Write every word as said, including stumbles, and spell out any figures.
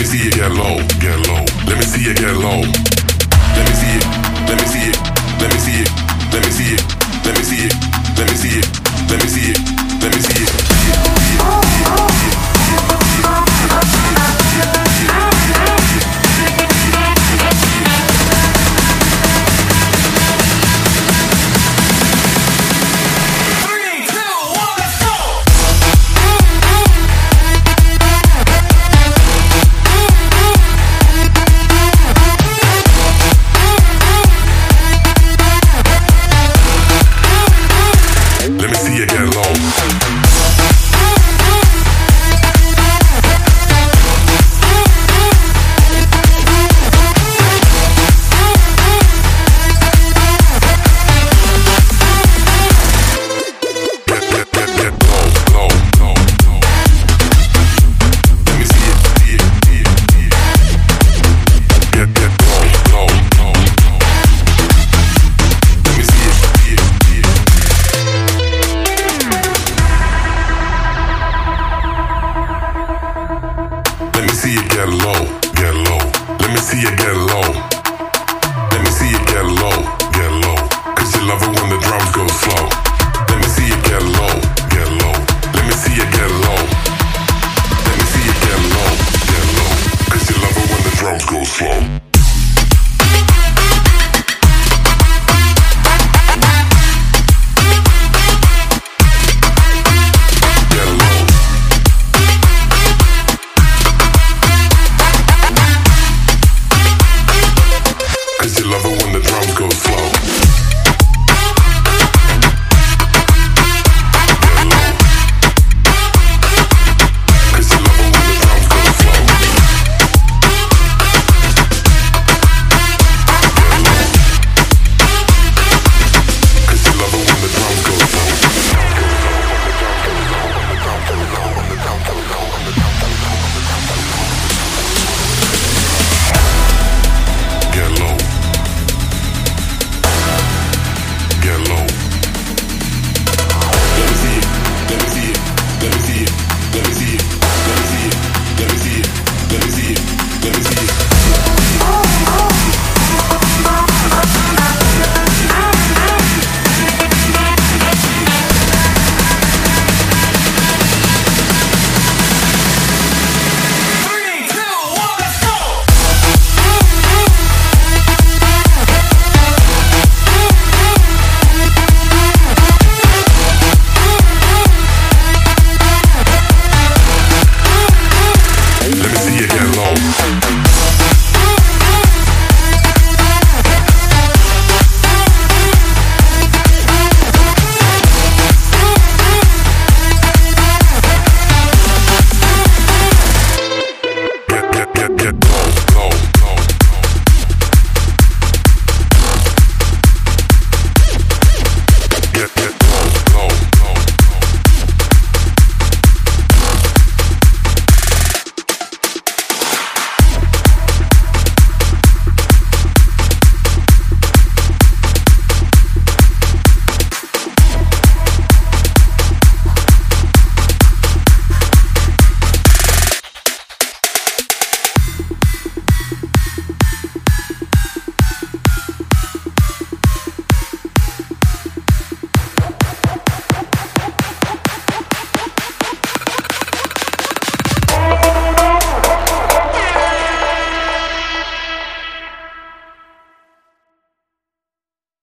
see you get low, get low. Let me see you get low. Let me see it. Let me see it. Let me see it. Let me see it. Let me see it. Let me see it. Let me see it. Let me see it. Let me see you get low. Let me see you get low, get low. Let me see you get low.